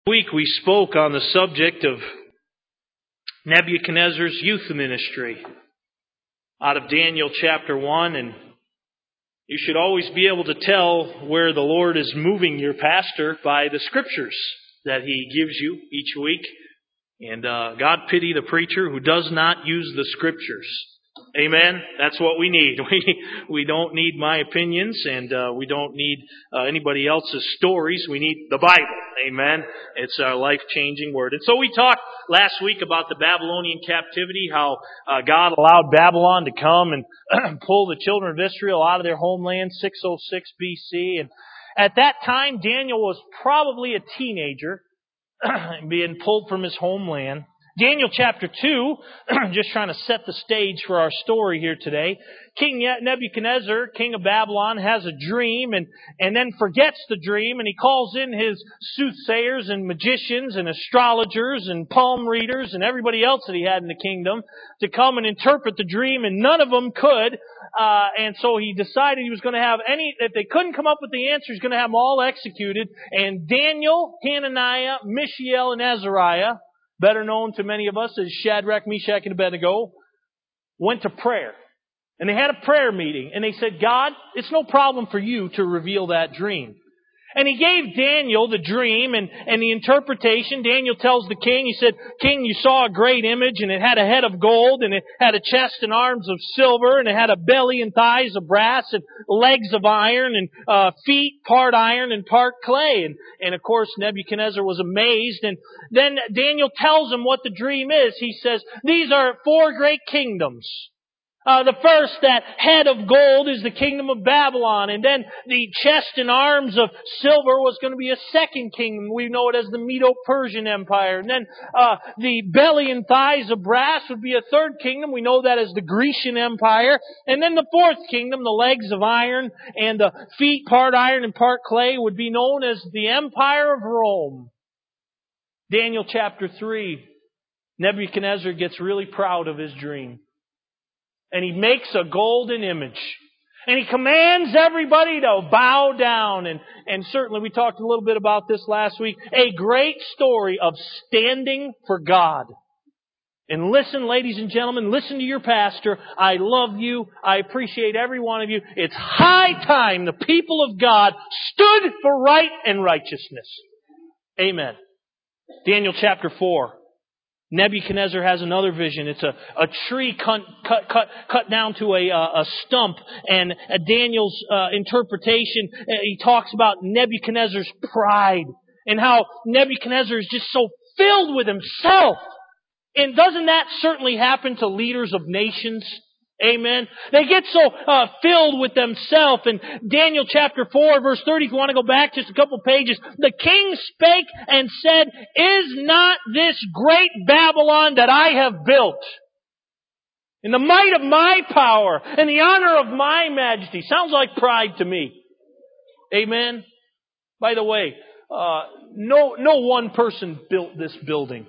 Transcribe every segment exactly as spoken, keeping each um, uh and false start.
Week we spoke on the subject of Nebuchadnezzar's youth ministry out of Daniel chapter one, and you should always be able to tell where the Lord is moving your pastor by the scriptures that he gives you each week. And uh, God pity the preacher who does not use the scriptures. Amen. That's what we need. We we don't need my opinions, and uh, we don't need uh, anybody else's stories. We need the Bible. Amen. It's our life-changing word. And so we talked last week about the Babylonian captivity, how uh, God allowed Babylon to come and pull the children of Israel out of their homeland, six oh six B C. And at that time, Daniel was probably a teenager, being pulled from his homeland. Daniel chapter two, just trying to set the stage for our story here today. King Nebuchadnezzar, king of Babylon, has a dream and, and then forgets the dream, and he calls in his soothsayers and magicians and astrologers and palm readers and everybody else that he had in the kingdom to come and interpret the dream, and none of them could. Uh, and so he decided he was going to have any, if they couldn't come up with the answer, he's going to have them all executed. And Daniel, Hananiah, Mishael, and Azariah, better known to many of us as Shadrach, Meshach, and Abednego, went to prayer. And they had a prayer meeting. And they said, God, it's no problem for you to reveal that dream. And he gave Daniel the dream and, and the interpretation. Daniel tells the king, he said, King, you saw a great image, and it had a head of gold, and it had a chest and arms of silver, and it had a belly and thighs of brass, and legs of iron, and uh, feet part iron and part clay. And, and of course, Nebuchadnezzar was amazed. And then Daniel tells him what the dream is. He says, these are four great kingdoms. Uh, the first, that head of gold, is the kingdom of Babylon. And then the chest and arms of silver was going to be a second kingdom. We know it as the Medo-Persian Empire. And then uh, the belly and thighs of brass would be a third kingdom. We know that as the Grecian Empire. And then the fourth kingdom, the legs of iron and the feet part iron and part clay, would be known as the Empire of Rome. Daniel chapter three, Nebuchadnezzar gets really proud of his dream. And he makes a golden image. And he commands everybody to bow down. And, and certainly we talked a little bit about this last week. A great story of standing for God. And listen, ladies and gentlemen, listen to your pastor. I love you. I appreciate every one of you. It's high time the people of God stood for right and righteousness. Amen. Daniel chapter four. Nebuchadnezzar has another vision. It's a, a tree cut, cut, cut, cut down to a, a stump. And uh, Daniel's uh, interpretation, uh, he talks about Nebuchadnezzar's pride and how Nebuchadnezzar is just so filled with himself. And doesn't that certainly happen to leaders of nations? Amen. They get so uh, filled with themselves. In Daniel chapter four, verse thirty, if you want to go back just a couple pages, the king spake and said, is not this great Babylon that I have built in the might of my power and the honor of my majesty? Sounds like pride to me. Amen. By the way, uh, no, no one person built this building.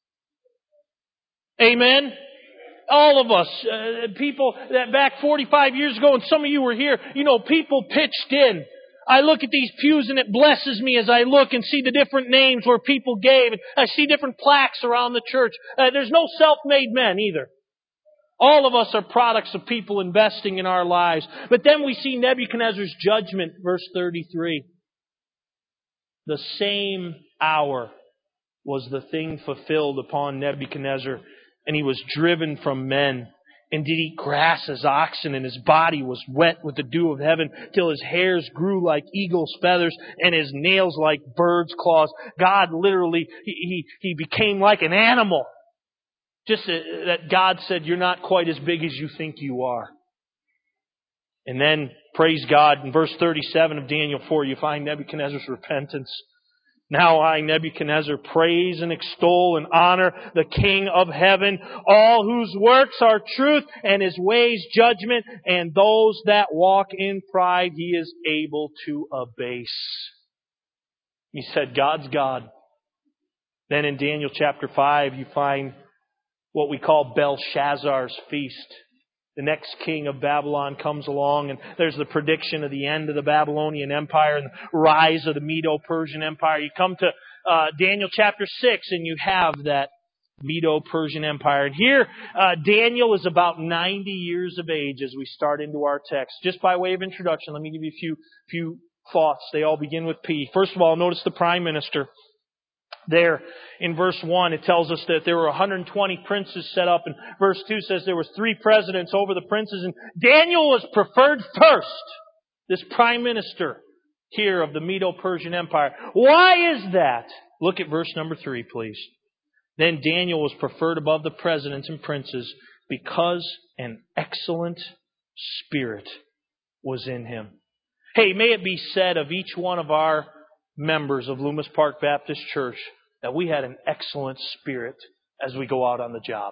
Amen. All of us, uh, people that back forty-five years ago, and some of you were here, you know, people pitched in. I look at these pews and it blesses me as I look and see the different names where people gave. And I see different plaques around the church. Uh, there's no self-made men either. All of us are products of people investing in our lives. But then we see Nebuchadnezzar's judgment, verse thirty-three. The same hour was the thing fulfilled upon Nebuchadnezzar, and he was driven from men, and did eat grass as oxen, and his body was wet with the dew of heaven, till his hairs grew like eagle's feathers, and his nails like bird's claws. God literally, he, he, he became like an animal. Just that God said, you're not quite as big as you think you are. And then, praise God, in verse thirty-seven of Daniel four, you find Nebuchadnezzar's repentance. Now I, Nebuchadnezzar, praise and extol and honor the King of heaven, all whose works are truth and his ways judgment, and those that walk in pride he is able to abase. He said, God's God. Then in Daniel chapter five, you find what we call Belshazzar's feast. The next king of Babylon comes along, and there's the prediction of the end of the Babylonian Empire and the rise of the Medo-Persian Empire. You come to uh, Daniel chapter six, and you have that Medo-Persian Empire. And here, uh, Daniel is about ninety years of age as we start into our text. Just by way of introduction, let me give you a few, few thoughts. They all begin with P. First of all, notice the prime minister. There in verse one, it tells us that there were one hundred twenty princes set up. And verse two says there was three presidents over the princes. And Daniel was preferred first. This prime minister here of the Medo-Persian Empire. Why is that? Look at verse number three, please. Then Daniel was preferred above the presidents and princes because an excellent spirit was in him. Hey, may it be said of each one of our members of Loomis Park Baptist Church that we had an excellent spirit as we go out on the job.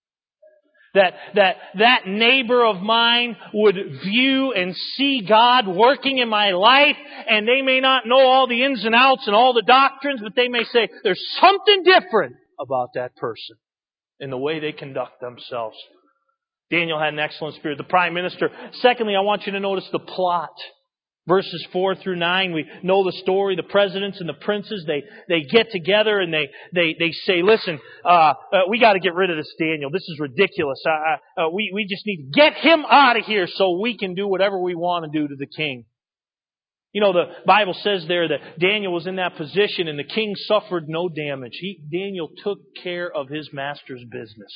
That, that, that neighbor of mine would view and see God working in my life, and they may not know all the ins and outs and all the doctrines, but they may say, there's something different about that person in the way they conduct themselves. Daniel had an excellent spirit. The prime minister. Secondly, I want you to notice the plot. Verses four through nine, we know the story. The presidents and the princes, they, they get together and they, they, they say, listen, uh, uh, we got to get rid of this Daniel. This is ridiculous. Uh, uh, we, we just need to get him out of here so we can do whatever we want to do to the king. You know, the Bible says there that Daniel was in that position and the king suffered no damage. He, Daniel took care of his master's business.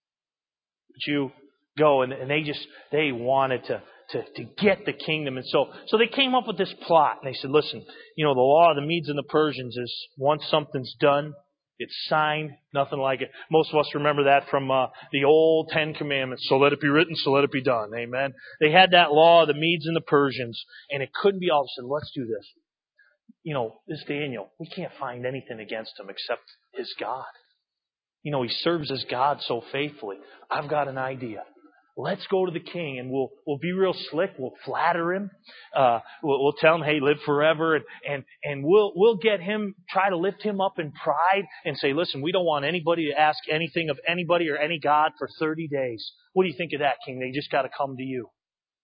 But you go and, and they just, they wanted to, to, to get the kingdom. And so, so they came up with this plot and they said, listen, you know, the law of the Medes and the Persians is once something's done, it's signed, nothing like it. Most of us remember that from uh, the old Ten Commandments. So let it be written, so let it be done. Amen. They had that law of the Medes and the Persians, and it couldn't be all of a sudden, let's do this. You know, this Daniel, we can't find anything against him except his God. You know, he serves his God so faithfully. I've got an idea. Let's go to the king and we'll we'll be real slick. We'll flatter him. Uh, we'll, we'll tell him, "Hey, live forever," and and and we'll we'll get him, try to lift him up in pride and say, "Listen, we don't want anybody to ask anything of anybody or any god for thirty days. What do you think of that, king? They just got to come to you."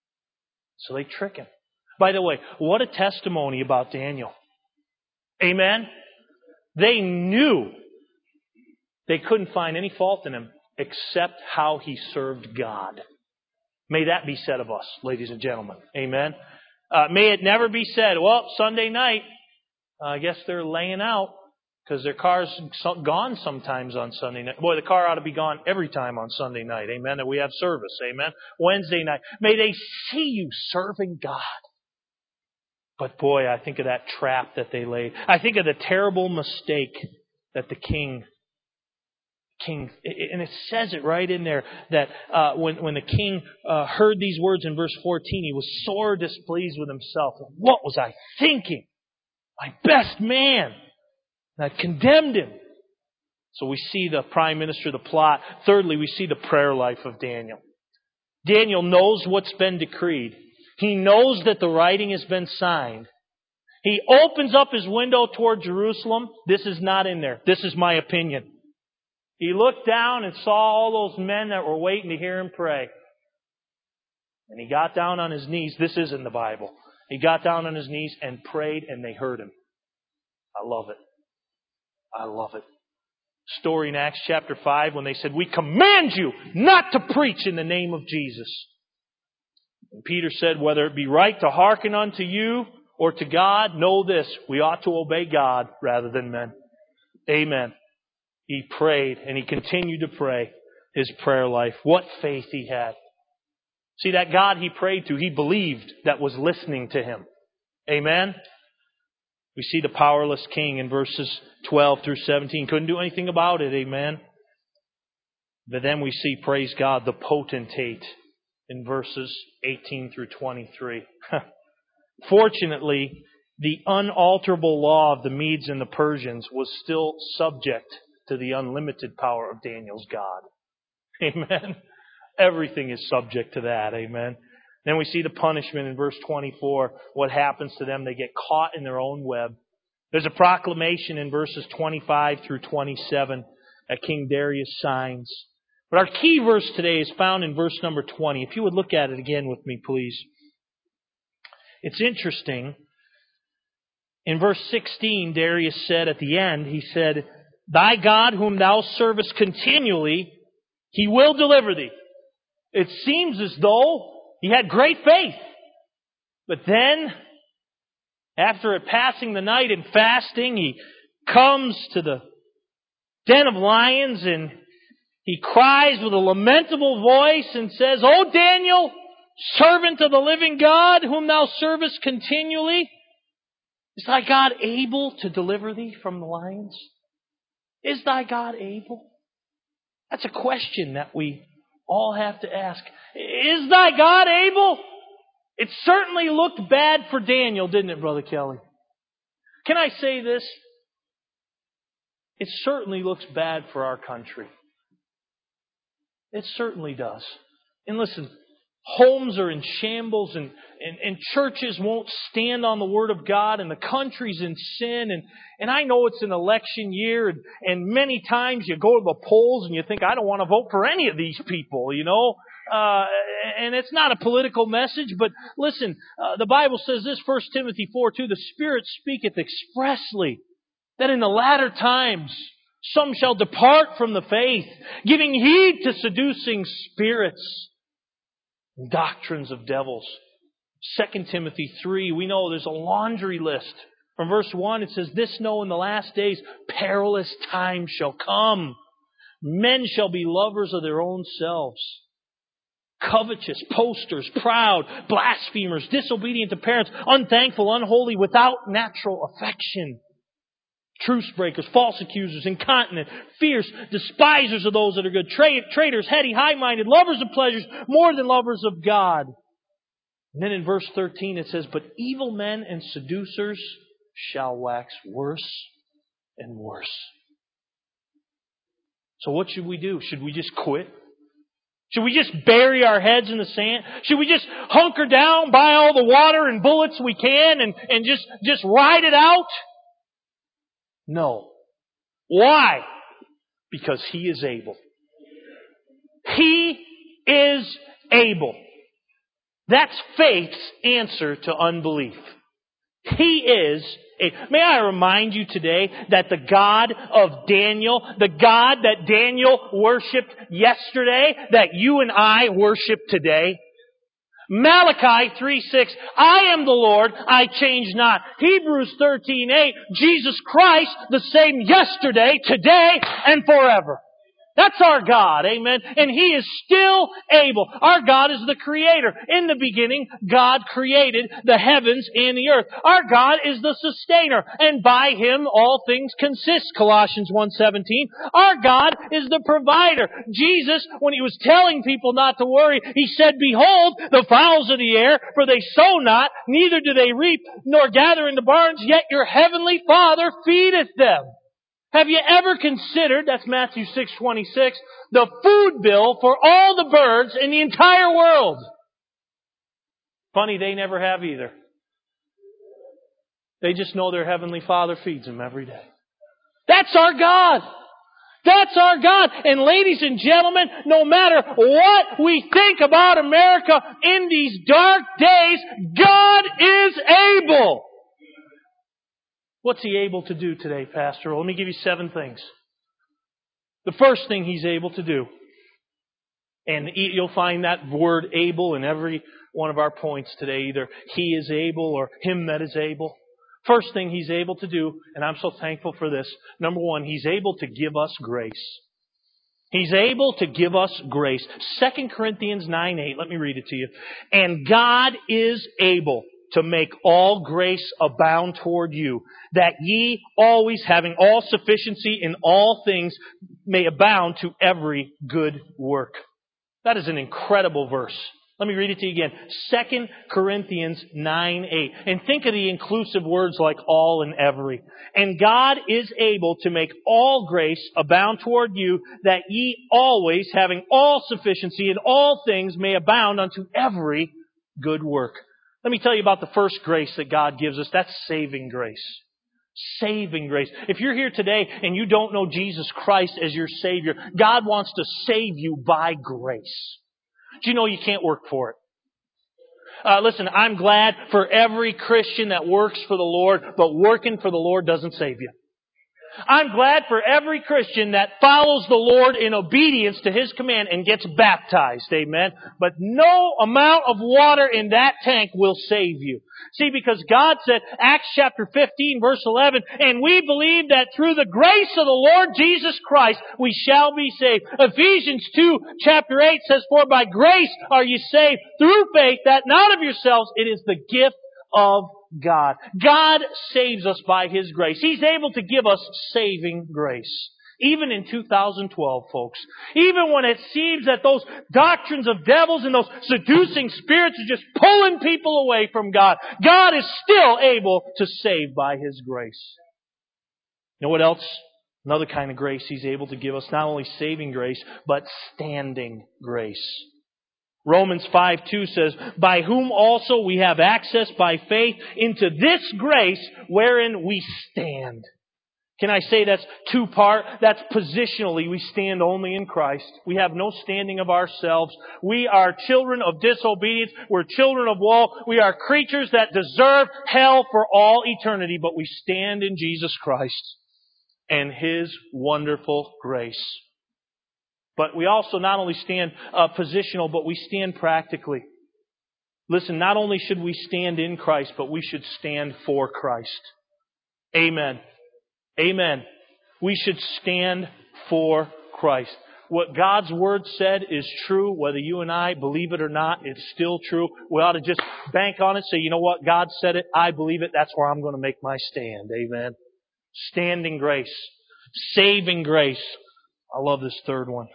So they trick him. By the way, what a testimony about Daniel. Amen. They knew they couldn't find any fault in him except how he served God. May that be said of us, ladies and gentlemen. Amen. Uh, may it never be said, well, Sunday night, uh, I guess they're laying out because their car's so- gone sometimes on Sunday night. Boy, the car ought to be gone every time on Sunday night. Amen. That we have service. Amen. Wednesday night. May they see you serving God. But boy, I think of that trap that they laid. I think of the terrible mistake that the king King, and it says it right in there that uh, when when the king uh, heard these words in verse fourteen, he was sore displeased with himself. What was I thinking? My best man. And I condemned him. So we see the prime minister, the plot. Thirdly, we see the prayer life of Daniel. Daniel knows what's been decreed. He knows that the writing has been signed. He opens up his window toward Jerusalem. This is not in there. This is my opinion. He looked down and saw all those men that were waiting to hear him pray. And he got down on his knees. This is in the Bible. He got down on his knees and prayed, and they heard him. I love it. I love it. Story in Acts chapter five when they said, "We command you not to preach in the name of Jesus." And Peter said, "Whether it be right to hearken unto you or to God, know this, we ought to obey God rather than men." Amen. He prayed, and he continued to pray his prayer life. What faith he had. See, that God he prayed to, he believed that was listening to him. Amen? We see the powerless king in verses twelve through seventeen. Couldn't do anything about it. Amen? But then we see, praise God, the potentate in verses eighteen through twenty-three. Fortunately, the unalterable law of the Medes and the Persians was still subject to the unlimited power of Daniel's God. Amen. Everything is subject to that. Amen. Then we see the punishment in verse twenty-four. What happens to them? They get caught in their own web. There's a proclamation in verses twenty-five through twenty-seven that King Darius signs. But our key verse today is found in verse number twenty. If you would look at it again with me, please. It's interesting. In verse sixteen, Darius said at the end, he said, Thy God whom thou servest continually, He will deliver thee. It seems as though he had great faith. But then, after passing the night in fasting, he comes to the den of lions and he cries with a lamentable voice and says, O Daniel, servant of the living God, whom thou servest continually, is thy God able to deliver thee from the lions? Is thy God able? That's a question that we all have to ask. Is thy God able? It certainly looked bad for Daniel, didn't it, Brother Kelly? Can I say this? It certainly looks bad for our country. It certainly does. And listen, homes are in shambles and, and, and churches won't stand on the Word of God and the country's in sin. And, and I know it's an election year and, and many times you go to the polls and you think, I don't want to vote for any of these people, you know. Uh, and it's not a political message, but listen, uh, the Bible says this, First Timothy four two, the Spirit speaketh expressly that in the latter times some shall depart from the faith, giving heed to seducing spirits and doctrines of devils. Second Timothy three, we know there's a laundry list. From verse one, it says, This know in the last days perilous times shall come. Men shall be lovers of their own selves, covetous, posters, proud, blasphemers, disobedient to parents, unthankful, unholy, without natural affection, truce breakers, false accusers, incontinent, fierce, despisers of those that are good, tra- traitors, heady, high-minded, lovers of pleasures, more than lovers of God. And then in verse thirteen it says, But evil men and seducers shall wax worse and worse. So what should we do? Should we just quit? Should we just bury our heads in the sand? Should we just hunker down, buy all the water and bullets we can and, and just, just ride it out? No. Why? Because He is able. He is able. That's faith's answer to unbelief. He is able. May I remind you today that the God of Daniel, the God that Daniel worshipped yesterday, that you and I worship today, Malachi three six, I am the Lord, I change not. Hebrews thirteen eight, Jesus Christ, the same yesterday, today, and forever. That's our God, amen. And He is still able. Our God is the Creator. In the beginning, God created the heavens and the earth. Our God is the Sustainer, and by Him all things consist, Colossians one seventeen. Our God is the Provider. Jesus, when He was telling people not to worry, He said, Behold, the fowls of the air, for they sow not, neither do they reap, nor gather into barns, yet your heavenly Father feedeth them. Have you ever considered, that's Matthew six twenty-six, the food bill for all the birds in the entire world? Funny, they never have either. They just know their Heavenly Father feeds them every day. That's our God. That's our God. And ladies and gentlemen, no matter what we think about America in these dark days, God is able. What's He able to do today, Pastor? Well, let me give you seven things. The first thing He's able to do, and you'll find that word able in every one of our points today, either He is able or Him that is able. First thing He's able to do, and I'm so thankful for this, number one, He's able to give us grace. He's able to give us grace. Second Corinthians nine eight, let me read it to you. And God is able to make all grace abound toward you, that ye always having all sufficiency in all things may abound to every good work. That is an incredible verse. Let me read it to you again. Second Corinthians nine eight. And think of the inclusive words like all and every. And God is able to make all grace abound toward you, that ye always having all sufficiency in all things may abound unto every good work. Let me tell you about the first grace that God gives us. That's saving grace. Saving grace. If you're here today and you don't know Jesus Christ as your Savior, God wants to save you by grace. Do you know you can't work for it? Uh, listen, I'm glad for every Christian that works for the Lord, but working for the Lord doesn't save you. I'm glad for every Christian that follows the Lord in obedience to His command and gets baptized. Amen. But no amount of water in that tank will save you. See, because God said, Acts chapter fifteen, verse eleven, and we believe that through the grace of the Lord Jesus Christ, we shall be saved. Ephesians two, chapter eight says, for by grace are you saved through faith, that not of yourselves, it is the gift of God. God saves us by His grace. He's able to give us saving grace. Even in two thousand twelve, folks. Even when it seems that those doctrines of devils and those seducing spirits are just pulling people away from God, God is still able to save by His grace. You know what else? Another kind of grace He's able to give us, not only saving grace, but standing grace. Romans five two says, by whom also we have access by faith into this grace wherein we stand. Can I say that's two-part? That's positionally. We stand only in Christ. We have no standing of ourselves. We are children of disobedience. We're children of woe. We are creatures that deserve hell for all eternity, but we stand in Jesus Christ and His wonderful grace. But we also not only stand uh, positional, but we stand practically. Listen, not only should we stand in Christ, but we should stand for Christ. Amen. Amen. We should stand for Christ. What God's Word said is true. Whether you and I believe it or not, it's still true. We ought to just bank on it. Say, you know what? God said it. I believe it. That's where I'm going to make my stand. Amen. Standing grace. Saving grace. I love this third one.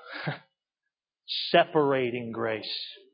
Separating grace.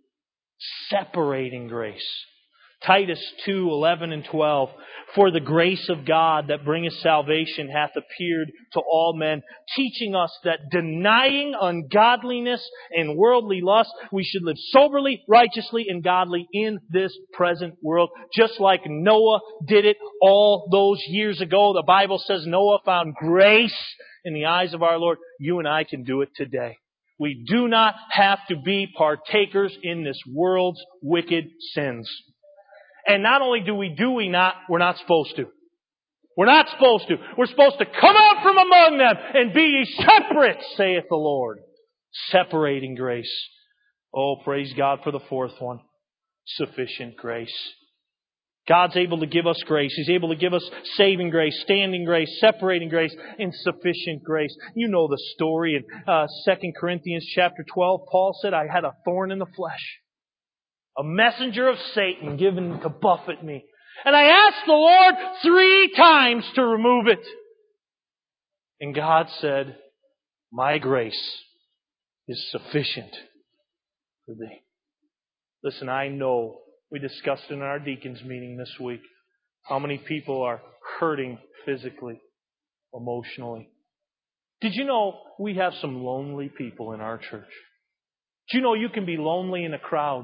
Separating grace. Titus two, eleven and twelve. For the grace of God that bringeth salvation hath appeared to all men, teaching us that denying ungodliness and worldly lust, we should live soberly, righteously, and godly in this present world. Just like Noah did it all those years ago. The Bible says Noah found grace in the eyes of our Lord. You and I can do it today. We do not have to be partakers in this world's wicked sins. And not only do we do we not, we're not supposed to. We're not supposed to. We're supposed to come out from among them and be ye separate, saith the Lord. Separating grace. Oh, praise God for the fourth one. Sufficient grace. God's able to give us grace. He's able to give us saving grace, standing grace, separating grace, and sufficient grace. You know the story in uh, Second Corinthians chapter twelve. Paul said, I had a thorn in the flesh. A messenger of Satan given to buffet me. And I asked the Lord three times to remove it. And God said, my grace is sufficient for thee. Listen, I know, we discussed in our deacons meeting this week, how many people are hurting physically, emotionally. Did you know we have some lonely people in our church? Do you know you can be lonely in a crowd?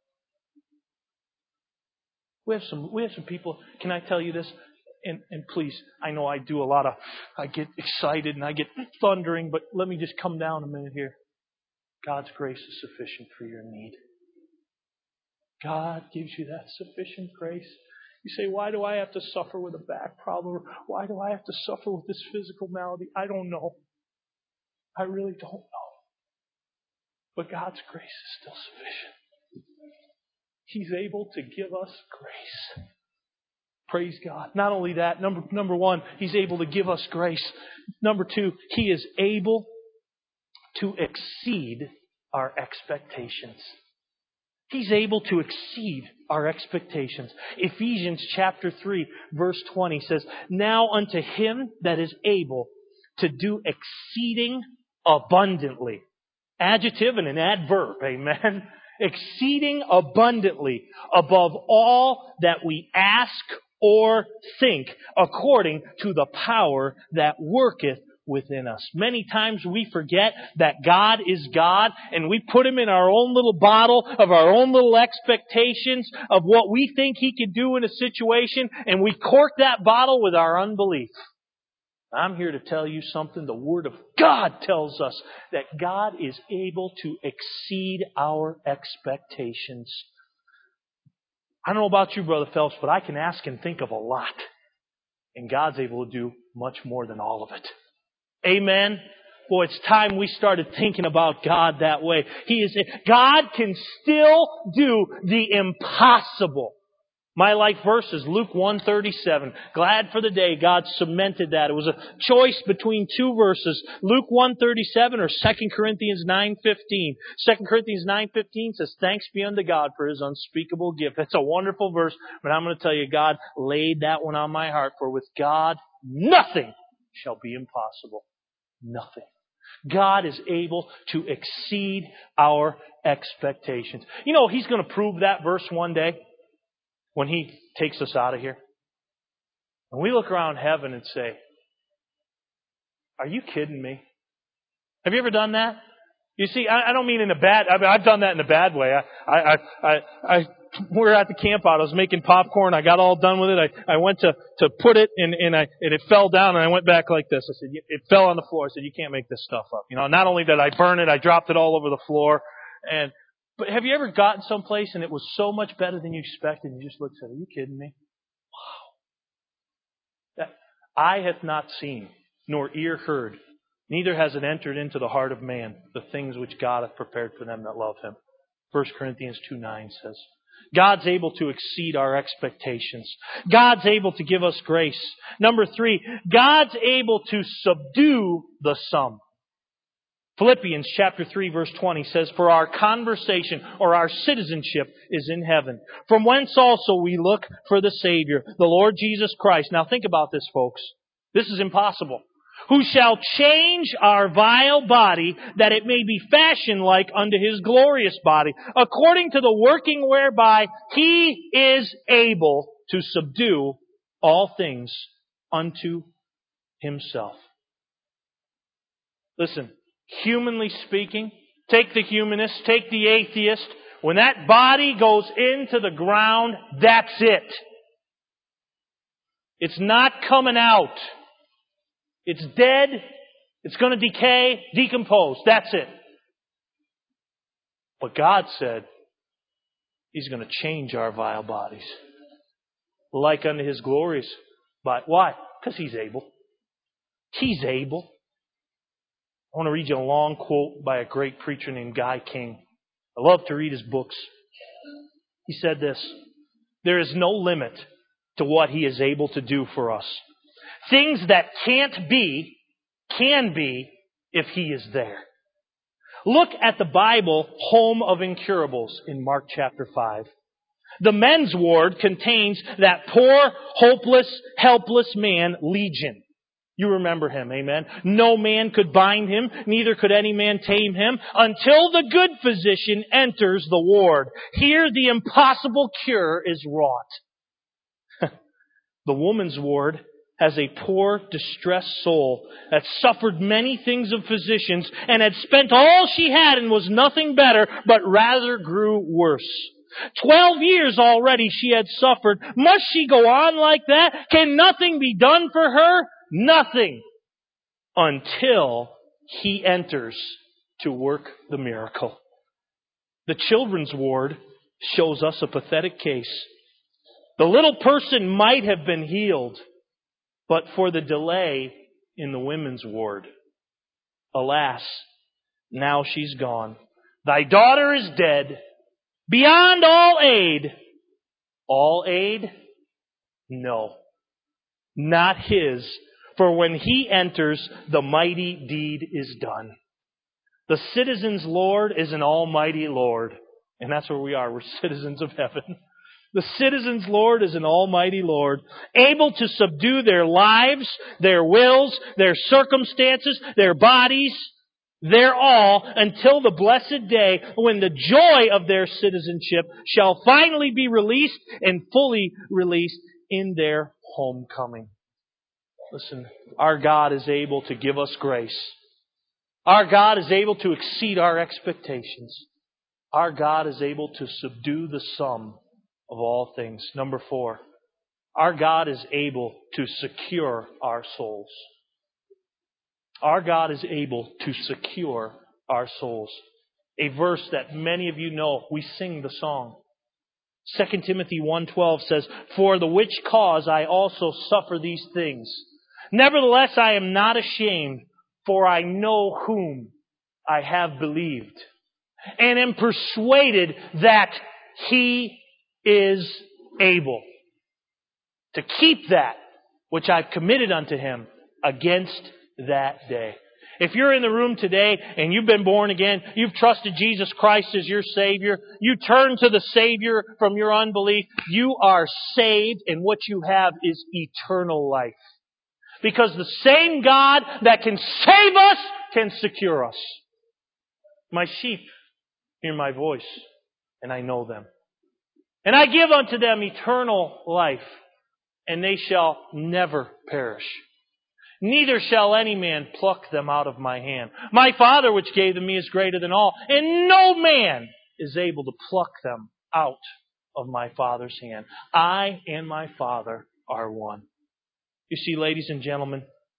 We have some we have some people, can I tell you this? And, and please, I know I do a lot of, I get excited and I get thundering, but let me just come down a minute here. God's grace is sufficient for your need. God gives you that sufficient grace. You say, why do I have to suffer with a back problem? Why do I have to suffer with this physical malady? I don't know. I really don't know. But God's grace is still sufficient. He's able to give us grace. Praise God. Not only that, number, number one, He's able to give us grace. Number two, He is able to exceed our expectations. He's able to exceed our expectations. Ephesians chapter three, verse twenty says, now unto Him that is able to do exceeding abundantly. Adjective and an adverb, amen? Exceeding abundantly above all that we ask or think, according to the power that worketh within us. Many times we forget that God is God, and we put Him in our own little bottle of our own little expectations of what we think He can do in a situation, and we cork that bottle with our unbelief. I'm here to tell you something. The Word of God tells us that God is able to exceed our expectations. I don't know about you, Brother Phelps, but I can ask and think of a lot. And God's able to do much more than all of it. Amen? Boy, it's time we started thinking about God that way. He is, God can still do the impossible. My life verse is Luke one thirty-seven. Glad for the day God cemented that. It was a choice between two verses. Luke one thirty-seven or Second Corinthians nine fifteen. Second Corinthians nine fifteen says, thanks be unto God for His unspeakable gift. That's a wonderful verse, but I'm going to tell you, God laid that one on my heart. For with God, nothing shall be impossible. Nothing. God is able to exceed our expectations. You know, He's going to prove that verse one day. When He takes us out of here, and we look around heaven and say, are you kidding me? Have you ever done that? You see, I, I don't mean in a bad, I mean, I've done that in a bad way. I, I, I, I, I we were at the camp out. I was making popcorn. I got all done with it. I, I went to, to put it and, and I, and it fell down and I went back like this. I said, it fell on the floor. I said, you can't make this stuff up. You know, not only did I burn it, I dropped it all over the floor. And, But have you ever gotten someplace and it was so much better than you expected and you just looked and said, are you kidding me? Wow. That eye hath not seen, nor ear heard, neither has it entered into the heart of man, the things which God hath prepared for them that love Him. First Corinthians two nine says, God's able to exceed our expectations. God's able to give us grace. Number three, God's able to subdue the some. Philippians chapter three verse twenty says, for our conversation or our citizenship is in heaven, from whence also we look for the Savior, the Lord Jesus Christ. Now think about this, folks. This is impossible. Who shall change our vile body, that it may be fashioned like unto His glorious body, according to the working whereby He is able to subdue all things unto Himself. Listen. Humanly speaking, take the humanist, take the atheist, when that body goes into the ground, that's it. It's not coming out. It's dead. It's going to decay, decompose. That's it. But God said He's going to change our vile bodies like unto His glorious body. Why? Because He's able. He's able. I want to read you a long quote by a great preacher named Guy King. I love to read his books. He said this, there is no limit to what He is able to do for us. Things that can't be, can be if He is there. Look at the Bible Home of Incurables in Mark chapter five. The men's ward contains that poor, hopeless, helpless man, Legion. You remember him, amen? No man could bind him, neither could any man tame him, until the good physician enters the ward. Here the impossible cure is wrought. The woman's ward has a poor, distressed soul that suffered many things of physicians and had spent all she had and was nothing better, but rather grew worse. Twelve years already she had suffered. Must she go on like that? Can nothing be done for her? Nothing. Until He enters to work the miracle. The children's ward shows us a pathetic case. The little person might have been healed, but for the delay in the women's ward. Alas, now she's gone. Thy daughter is dead, beyond all aid. All aid? No. Not His. For when He enters, the mighty deed is done. The citizen's Lord is an almighty Lord. And that's where we are. We're citizens of heaven. The citizen's Lord is an almighty Lord, able to subdue their lives, their wills, their circumstances, their bodies, their all, until the blessed day when the joy of their citizenship shall finally be released and fully released in their homecoming. Listen, our God is able to give us grace. Our God is able to exceed our expectations. Our God is able to subdue the sum of all things. Number four, our God is able to secure our souls. Our God is able to secure our souls. A verse that many of you know. We sing the song. Second Timothy one twelve says, "For the which cause I also suffer these things. Nevertheless I am not ashamed, for I know whom I have believed, and am persuaded that He is able to keep that which I've committed unto Him against that day." If you're in the room today and you've been born again, you've trusted Jesus Christ as your Savior, you turn to the Savior from your unbelief, you are saved, and what you have is eternal life. Because the same God that can save us can secure us. "My sheep hear my voice, and I know them. And I give unto them eternal life, and they shall never perish. Neither shall any man pluck them out of my hand. My Father which gave them me is greater than all, and no man is able to pluck them out of my Father's hand. I and my Father are one." You see, ladies and gentlemen,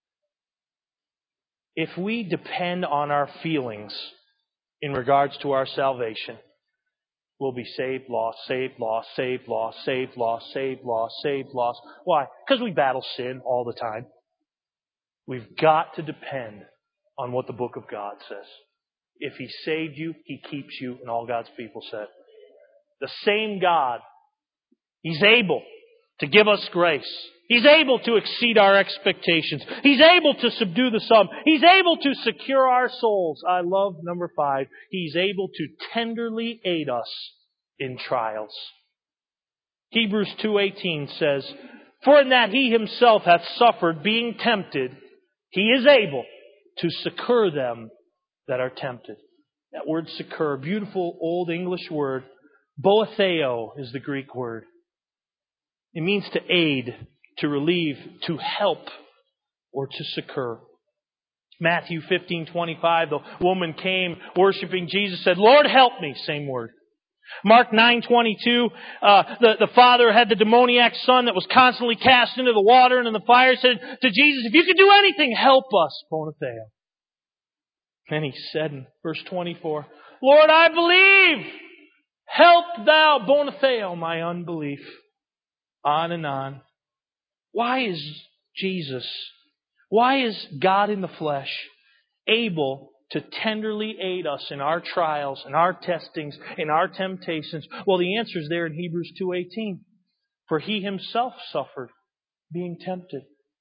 if we depend on our feelings in regards to our salvation, we'll be saved, lost, saved, lost, saved, lost, saved, lost, saved, lost, saved, lost. Why? Because we battle sin all the time. We've got to depend on what the book of God says. If He saved you, He keeps you, and all God's people said. The same God, He's able to give us grace. He's able to exceed our expectations. He's able to subdue the some. He's able to secure our souls. I love number five. He's able to tenderly aid us in trials. Hebrews two eighteen says, "For in that He Himself hath suffered, being tempted, He is able to succor them that are tempted." That word succor, beautiful old English word. Boetheo is the Greek word. It means to aid, to relieve, to help, or to succor. Matthew fifteen twenty-five, the woman came worshiping Jesus, said, "Lord, help me." Same word. Mark nine twenty-two, uh, the, the father had the demoniac son that was constantly cast into the water and in the fire, said to Jesus, "If you could do anything, help us." Boetheo. Then he said in verse twenty-four, "Lord, I believe. Help thou, Boetheo, my unbelief." On and on. Why is Jesus, why is God in the flesh able to tenderly aid us in our trials, in our testings, in our temptations? Well, the answer is there in Hebrews two eighteen. "For He Himself suffered, being tempted."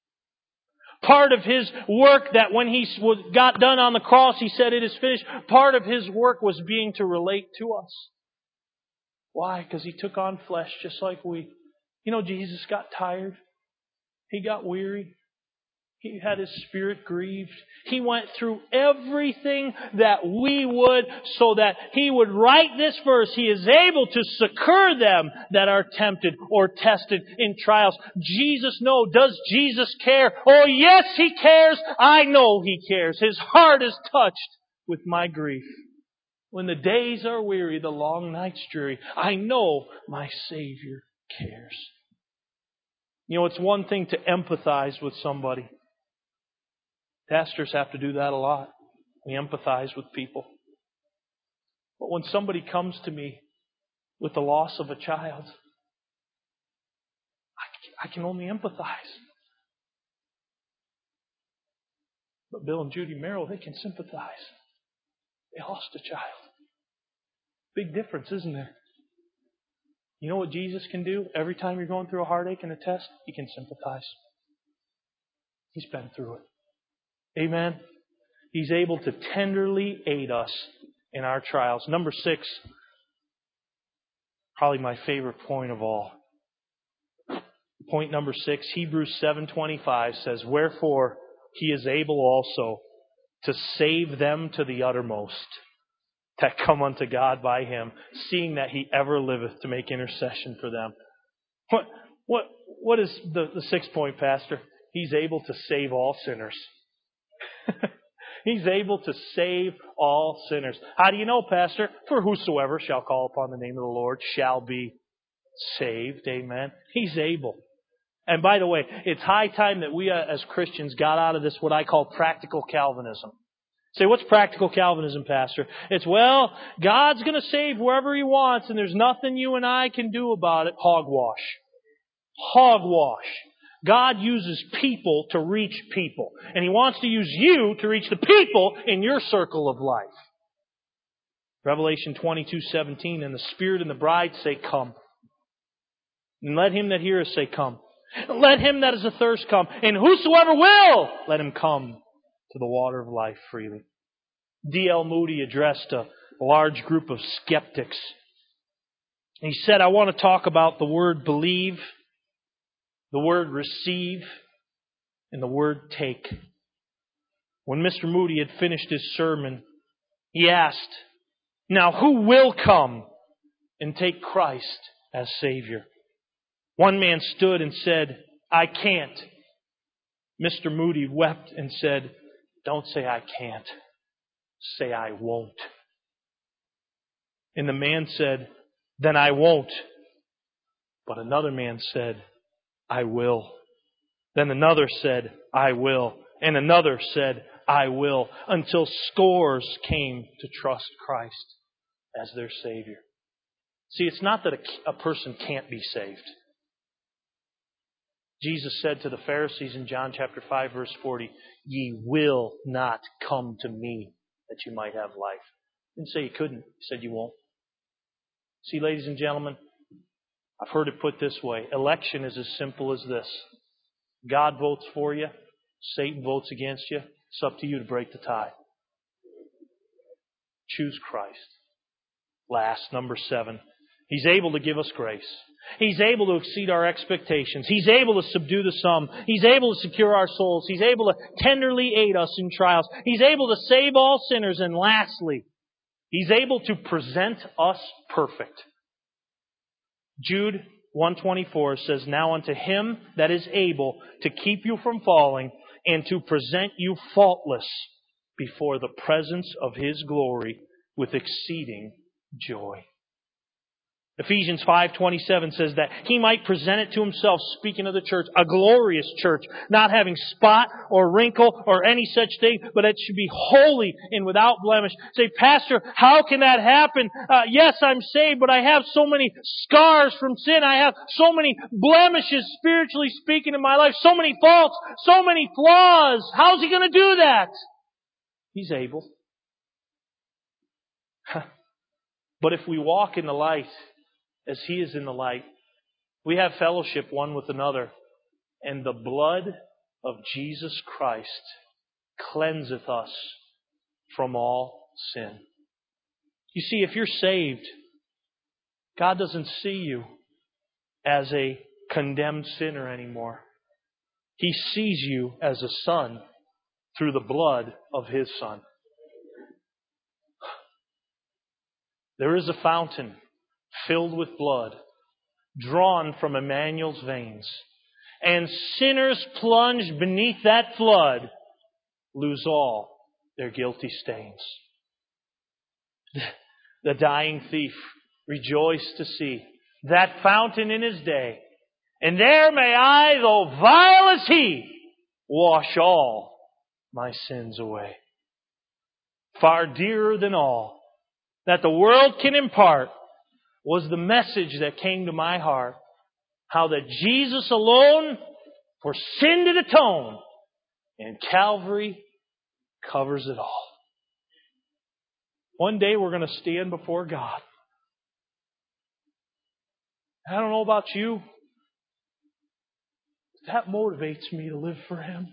Part of His work, that when He got done on the cross, He said, "It is finished." Part of His work was being to relate to us. Why? Because He took on flesh just like we. You know, Jesus got tired. He got weary. He had His spirit grieved. He went through everything that we would, so that He would write this verse, "He is able to succor them that are tempted," or tested in trials. Jesus knows. Does Jesus care? Oh yes, He cares. I know He cares. His heart is touched with my grief. When the days are weary, the long nights dreary, I know my Savior cares. You know, it's one thing to empathize with somebody. Pastors have to do that a lot. We empathize with people. But when somebody comes to me with the loss of a child, I can only empathize. But Bill and Judy Merrill, they can sympathize. They lost a child. Big difference, isn't there? You know what Jesus can do? Every time you're going through a heartache and a test, He can sympathize. He's been through it. Amen? He's able to tenderly aid us in our trials. Number six, probably my favorite point of all. Point number six, Hebrews seven twenty-five says, "Wherefore He is able also to save them to the uttermost that come unto God by Him, seeing that He ever liveth to make intercession for them." What what what is the, the sixth point, Pastor? He's able to save all sinners. He's able to save all sinners. How do you know, Pastor? "For whosoever shall call upon the name of the Lord shall be saved." Amen. He's able. And by the way, it's high time that we uh, as Christians got out of this what I call practical Calvinism. Say, what's practical Calvinism, Pastor? It's, well, God's going to save whoever He wants, and there's nothing you and I can do about it. Hogwash. Hogwash. God uses people to reach people. And He wants to use you to reach the people in your circle of life. Revelation twenty-two seventeen, and the Spirit and the bride say, come. And let him that heareth say, come. Let him that is athirst come. And whosoever will, let him come to the water of life freely. D L Moody addressed a large group of skeptics. He said, I want to talk about the word believe, the word receive, and the word take. When Mister Moody had finished his sermon, he asked, now who will come and take Christ as Savior? One man stood and said, I can't. Mister Moody wept and said, don't say I can't. Say I won't. And the man said, then I won't. But another man said, I will. Then another said, I will. And another said, I will. Until scores came to trust Christ as their Savior. See, it's not that a, a person can't be saved. Jesus said to the Pharisees in John chapter five, verse forty, ye will not come to me that you might have life. He didn't say you couldn't. He said you won't. See, ladies and gentlemen, I've heard it put this way. Election is as simple as this. God votes for you. Satan votes against you. It's up to you to break the tie. Choose Christ. Last, number seven. He's able to give us grace. He's able to exceed our expectations. He's able to subdue the some. He's able to secure our souls. He's able to tenderly aid us in trials. He's able to save all sinners. And lastly, He's able to present us perfect. Jude one twenty-four says, now unto Him that is able to keep you from falling and to present you faultless before the presence of His glory with exceeding joy. Ephesians five twenty-seven says that He might present it to Himself, speaking of the church, a glorious church, not having spot or wrinkle or any such thing, but it should be holy and without blemish. Say, Pastor, how can that happen? Uh, yes, I'm saved, but I have so many scars from sin. I have so many blemishes, spiritually speaking, in my life, so many faults, so many flaws. How's He going to do that? He's able. But if we walk in the light, as He is in the light, we have fellowship one with another, and the blood of Jesus Christ cleanseth us from all sin. You see, if you're saved, God doesn't see you as a condemned sinner anymore. He sees you as a son through the blood of His Son. There is a fountain filled with blood, drawn from Emmanuel's veins. And sinners plunged beneath that flood lose all their guilty stains. The dying thief rejoiced to see that fountain in his day. And there may I, though vile as he, wash all my sins away. Far dearer than all that the world can impart was the message that came to my heart. How that Jesus alone for sin did atone, and Calvary covers it all. One day we're going to stand before God. I don't know about you. That motivates me to live for Him.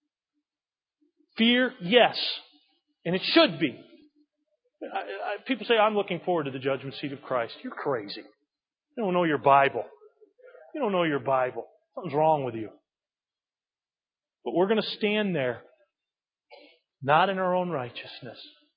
Fear, yes. And it should be. I, I, people say, I'm looking forward to the judgment seat of Christ. You're crazy. You don't know your Bible. You don't know your Bible. Something's wrong with you. But we're going to stand there, not in our own righteousness,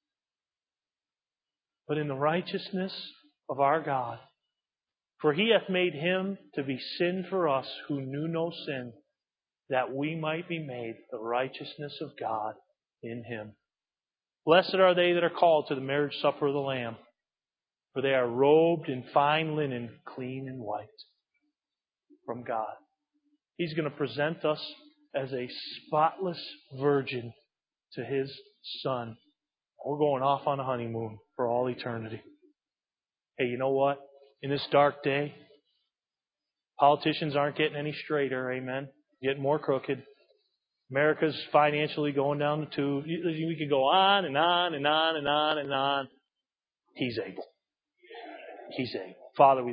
but in the righteousness of our God. For He hath made Him to be sin for us who knew no sin, that we might be made the righteousness of God in Him. Blessed are they that are called to the marriage supper of the Lamb, for they are robed in fine linen, clean and white, from God. He's going to present us as a spotless virgin to His Son. We're going off on a honeymoon for all eternity. Hey, you know what? In this dark day, politicians aren't getting any straighter, amen? Getting more crooked. America's financially going down the tube. We could go on and on and on and on and on. He's able. He's able. Father, we